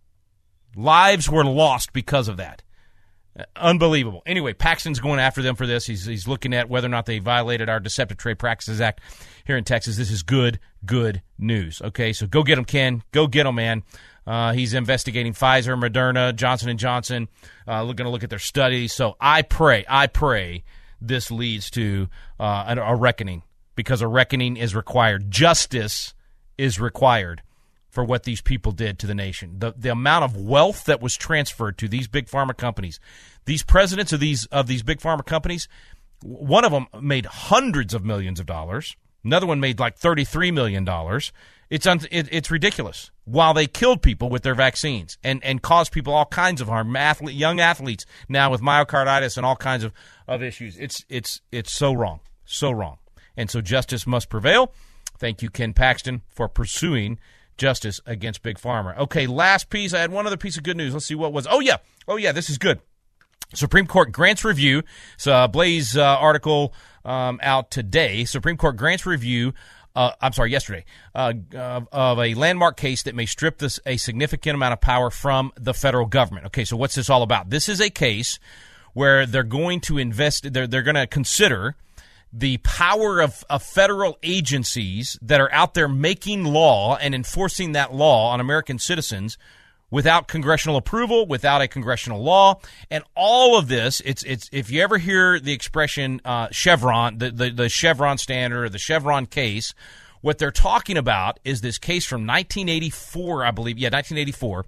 Lives were lost because of that. Uh, unbelievable. Anyway, Paxton's going after them for this. He's he's looking at whether or not they violated our Deceptive Trade Practices Act here in Texas. This is good, good news. Okay, so go get him, Ken. Go get him, man. Uh, he's investigating Pfizer, Moderna, Johnson and Johnson. Uh, we're going to look at their studies. So I pray, I pray this leads to uh, a, a reckoning, because a reckoning is required. Justice is required for what these people did to the nation. The the amount of wealth that was transferred to these big pharma companies. These presidents of these of these big pharma companies, one of them made hundreds of millions of dollars. Another one made like thirty-three million dollars. It's un, it, it's ridiculous. While they killed people with their vaccines and, and caused people all kinds of harm, athlete, young athletes now with myocarditis and all kinds of, of issues. It's it's it's so wrong, so wrong. And so justice must prevail. Thank you, Ken Paxton, for pursuing justice against Big Pharma. Okay, last piece. I had one other piece of good news. Let's see what was. Oh, yeah. Oh, yeah, this is good. Supreme Court grants review. It's a Blaze uh, article um, out today. Supreme Court grants review, uh, I'm sorry, yesterday, uh, of, of a landmark case that may strip this a significant amount of power from the federal government. Okay, so what's this all about? This is a case where they're going to invest, they're, they're going to consider the power of, of federal agencies that are out there making law and enforcing that law on American citizens without congressional approval, without a congressional law, and all of this. It's it's if you ever hear the expression uh, Chevron, the, the the Chevron standard or the Chevron case, what they're talking about is this case from nineteen eighty-four, I believe. Yeah, nineteen eighty-four.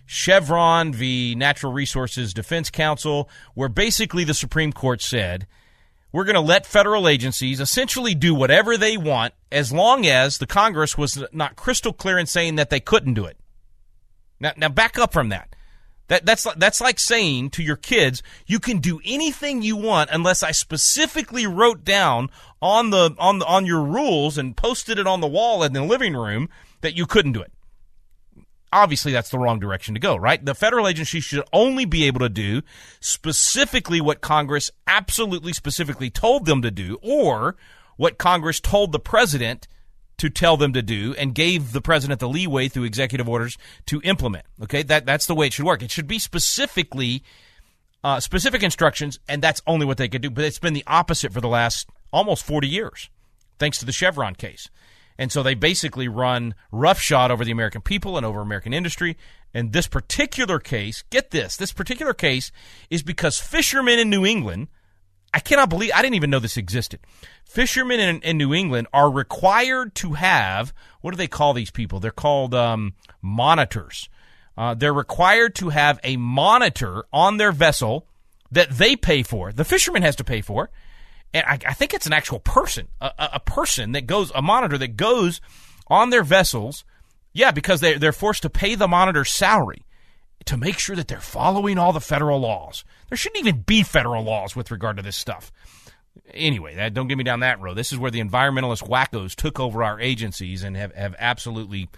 Chevron v. Natural Resources Defense Council, where basically the Supreme Court said, we're going to let federal agencies essentially do whatever they want as long as the Congress was not crystal clear in saying that they couldn't do it. Now, now back up from that. That that's that's like saying to your kids, you can do anything you want unless I specifically wrote down on the on the, on your rules and posted it on the wall in the living room that you couldn't do it. Obviously, that's the wrong direction to go, right? The federal agency should only be able to do specifically what Congress absolutely specifically told them to do, or what Congress told the president to tell them to do and gave the president the leeway through executive orders to implement. Okay, that that's the way it should work. It should be specifically uh, specific instructions, and that's only what they could do. But it's been the opposite for the last almost forty years, thanks to the Chevron case. And so they basically run roughshod over the American people and over American industry. And this particular case, get this, this particular case is because fishermen in New England I cannot believe, I didn't even know this existed. Fishermen in, in New England are required to have, what do they call these people? They're called um, monitors. Uh, they're required to have a monitor on their vessel that they pay for. The fisherman has to pay for. And I, I think it's an actual person, a, a person that goes, a monitor that goes on their vessels. Yeah, because they, they're forced to pay the monitor's salary to make sure that they're following all the federal laws. There shouldn't even be federal laws with regard to this stuff. Anyway, that, don't get me down that road. This is where the environmentalist wackos took over our agencies and have, have absolutely,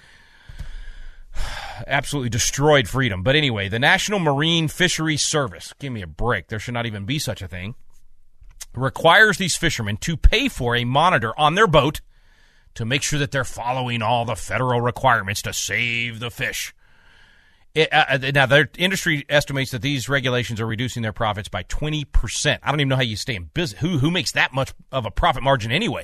absolutely destroyed freedom. But anyway, the National Marine Fisheries Service, give me a break, there should not even be such a thing, requires these fishermen to pay for a monitor on their boat to make sure that they're following all the federal requirements to save the fish. It, uh, now, their industry estimates that these regulations are reducing their profits by twenty percent. I don't even know how you stay in business. Who, who makes that much of a profit margin anyway?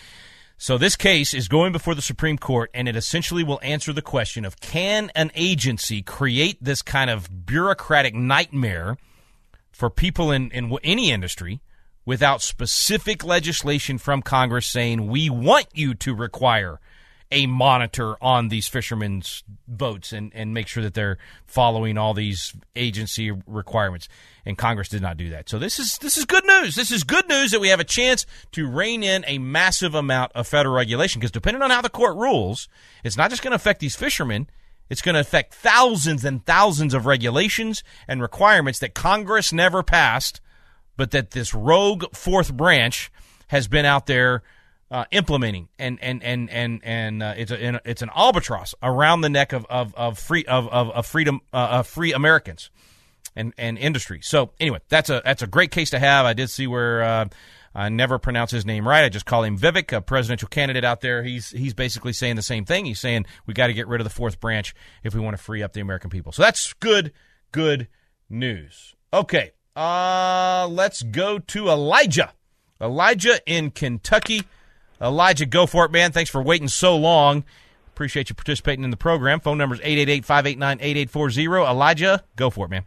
So this case is going before the Supreme Court, and it essentially will answer the question of, can an agency create this kind of bureaucratic nightmare for people in, in any industry without specific legislation from Congress saying, we want you to require a monitor on these fishermen's boats and, and make sure that they're following all these agency requirements. And Congress did not do that. So this is this is good news. This is good news that we have a chance to rein in a massive amount of federal regulation, because depending on how the court rules, it's not just going to affect these fishermen. It's going to affect thousands and thousands of regulations and requirements that Congress never passed, but that this rogue fourth branch has been out there Uh, implementing, and and and and and uh, it's a it's an albatross around the neck of of of free of of, of freedom uh, of free Americans and and industry. So anyway, that's a that's a great case to have. I did see where uh, I never pronounce his name right. I just call him Vivek, a presidential candidate out there. He's he's basically saying the same thing. He's saying we got to get rid of the fourth branch if we want to free up the American people. So that's good good news. Okay, uh, let's go to Elijah. Elijah in Kentucky. Elijah, go for it, man. Thanks for waiting so long. Appreciate you participating in the program. Phone number is eight eight eight, five eight nine, eight eight four zero. Elijah, go for it, man.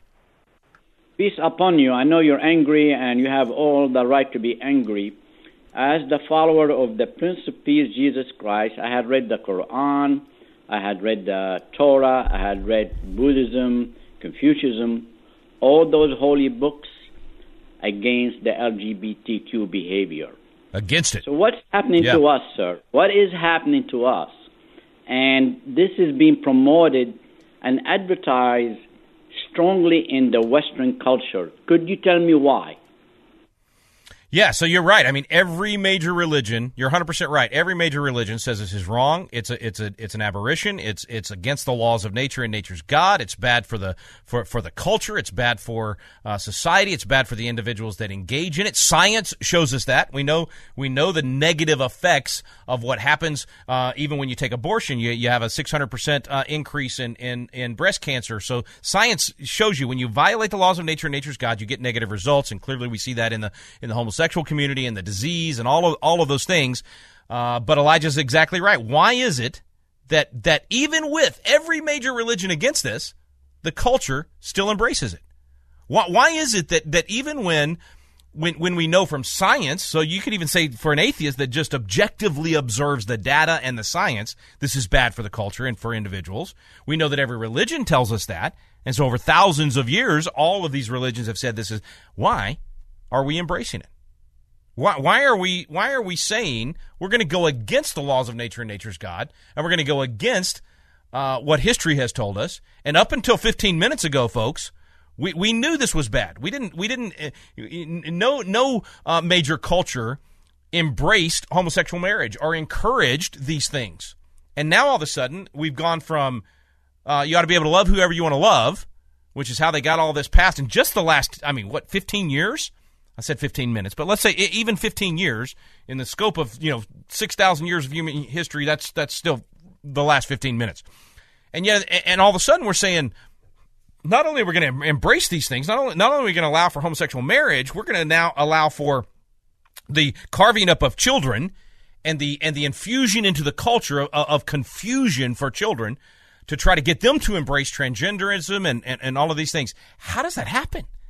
Peace upon you. I know you're angry, and you have all the right to be angry. As the follower of the Prince of Peace, Jesus Christ, I had read the Quran, I had read the Torah, I had read Buddhism, Confucianism, all those holy books against the L G B T Q behavior. Against it. So what's happening yeah. to us, sir? What is happening to us? And this is being promoted and advertised strongly in the Western culture. Could you tell me why? Yeah, so you're right. I mean, every major religion, you're one hundred percent right. Every major religion says this is wrong. It's a, it's a, it's an aberration. It's, it's against the laws of nature and nature's God. It's bad for the, for, for the culture. It's bad for uh, society. It's bad for the individuals that engage in it. Science shows us that. We know, we know the negative effects of what happens, uh, even when you take abortion. You, you have a six hundred percent uh, increase in, in, in breast cancer. So science shows you when you violate the laws of nature and nature's God, you get negative results. And clearly we see that in the, in the homosexual sexual community and the disease and all of all of those things. Uh, but Elijah's exactly right. Why is it that that even with every major religion against this, the culture still embraces it? Why, why is it that that even when when when we know from science, so you could even say for an atheist that just objectively observes the data and the science, this is bad for the culture and for individuals. We know that every religion tells us that. And so over thousands of years, all of these religions have said this is, why are we embracing it? Why, why are we why are we saying we're going to go against the laws of nature and nature's God, and we're going to go against uh, what history has told us? And up until fifteen minutes ago, folks, we, we knew this was bad. We didn't we didn't uh, no no uh, major culture embraced homosexual marriage or encouraged these things. And now all of a sudden we've gone from uh, you ought to be able to love whoever you want to love, which is how they got all this passed in just the last I mean what fifteen years. I said fifteen minutes, but let's say even fifteen years in the scope of, you know, six thousand years of human history, that's that's still the last fifteen minutes. And yet, and all of a sudden we're saying, not only are we going to embrace these things, not only, not only are we going to allow for homosexual marriage, we're going to now allow for the carving up of children and the and the infusion into the culture of, of confusion for children to try to get them to embrace transgenderism and, and, and all of these things. How does that happen?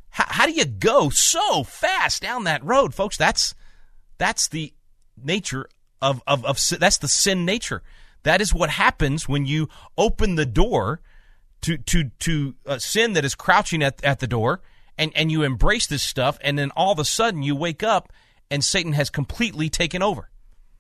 How, how do you go so fast down that road, folks? That's that's the nature of, of, of that's the sin nature. That is what happens when you open the door to to to uh, sin that is crouching at, at the door, and, and you embrace this stuff, and then all of a sudden you wake up and Satan has completely taken over.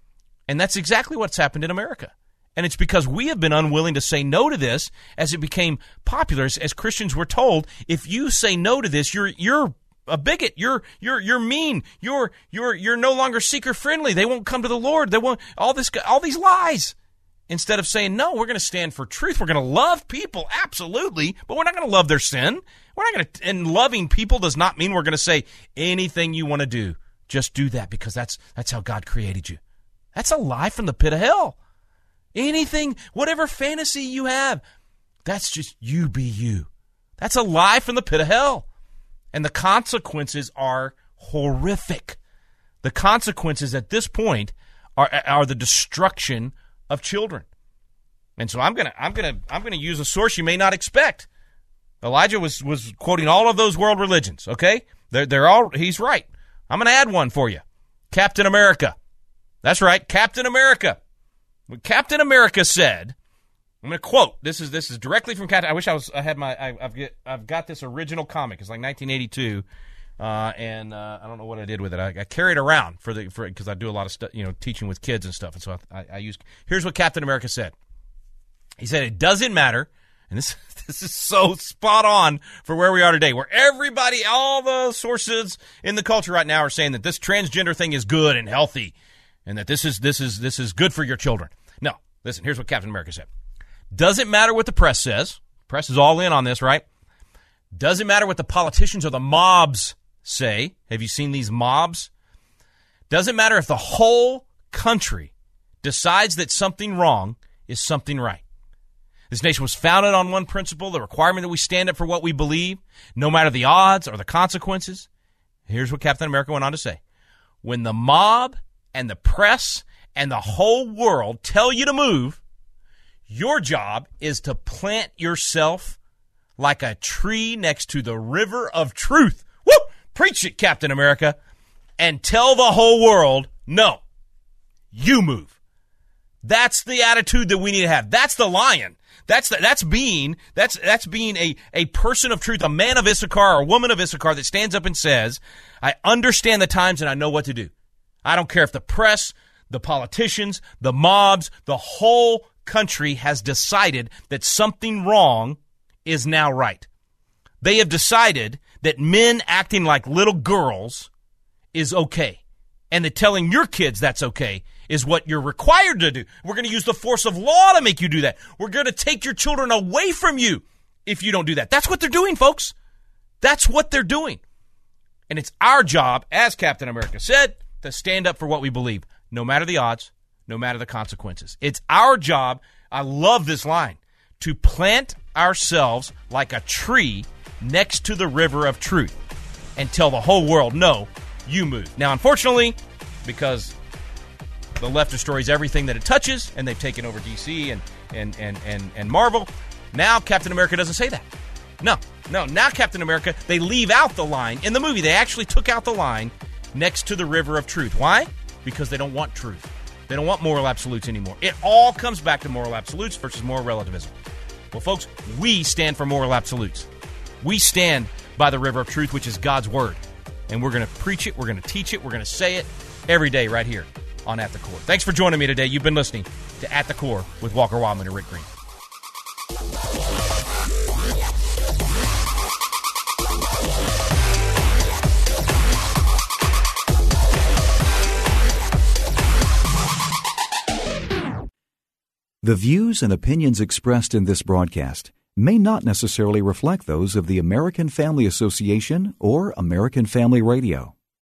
And that's exactly what's happened in America. And it's because we have been unwilling to say no to this as it became popular. As, as Christians were told, if you say no to this, you're you're a bigot. You're you're you're mean. You're you're you're no longer seeker friendly. They won't come to the Lord. They won't all this all these lies. Instead of saying no, we're going to stand for truth. We're going to love people, absolutely, but we're not going to love their sin. We're not going to. And loving people does not mean we're going to say anything you want to do, just do that because that's that's how God created you. That's a lie from the pit of hell. Anything, whatever fantasy you have, that's just you be you. That's a lie from the pit of hell. And the consequences are horrific. The consequences at this point are are the destruction of children. And so I'm gonna I'm gonna I'm gonna use a source you may not expect. Elijah was was quoting all of those world religions, okay? They're they're all he's right. I'm gonna add one for you. Captain America. That's right, Captain America. What Captain America said, I'm going to quote. This is this is directly from Captain. I wish I was. I had my. I, I've get. I've got this original comic. It's like nineteen eighty-two, uh, and uh, I don't know what I did with it. I, I carry it around for the for because I do a lot of stuff, you know, teaching with kids and stuff. And so I, I, I use. Here's what Captain America said. He said it doesn't matter, and this this is so spot on for where we are today, where everybody, all the sources in the culture right now are saying that this transgender thing is good and healthy, and that this is this is this is good for your children. No, listen, here's what Captain America said. Doesn't matter what the press says. Press is all in on this, right? Doesn't matter what the politicians or the mobs say. Have you seen these mobs? Doesn't matter if the whole country decides that something wrong is something right. This nation was founded on one principle, the requirement that we stand up for what we believe, no matter the odds or the consequences. Here's what Captain America went on to say. When the mob and the press and the whole world tell you to move, your job is to plant yourself like a tree next to the river of truth. Woo! Preach it, Captain America, and tell the whole world, no, you move. That's the attitude that we need to have. That's the lion. That's the, that's being that's that's being a, a person of truth, a man of Issachar or a woman of Issachar that stands up and says, I understand the times and I know what to do. I don't care if the press, the politicians, the mobs, the whole country has decided that something wrong is now right. They have decided that men acting like little girls is okay, and that telling your kids that's okay is what you're required to do. We're going to use the force of law to make you do that. We're going to take your children away from you if you don't do that. That's what they're doing, folks. That's what they're doing. And it's our job, as Captain America said, to stand up for what we believe, no matter the odds, no matter the consequences. It's our job, I love this line, to plant ourselves like a tree next to the river of truth and tell the whole world, no, you move. Now, unfortunately, because the left destroys everything that it touches, and they've taken over D C and, and, and, and, and Marvel, now Captain America doesn't say that. No, no, now Captain America, they leave out the line. In the movie, they actually took out the line next to the river of truth. Why? Because they don't want truth. They don't want moral absolutes anymore. It all comes back to moral absolutes versus moral relativism. Well, folks, we stand for moral absolutes. We stand by the river of truth, which is God's word. And we're going to preach it, we're going to teach it, we're going to say it every day right here on At the Core. Thanks for joining me today. You've been listening to At the Core with Walker Wildman and Rick Green. The views and opinions expressed in this broadcast may not necessarily reflect those of the American Family Association or American Family Radio.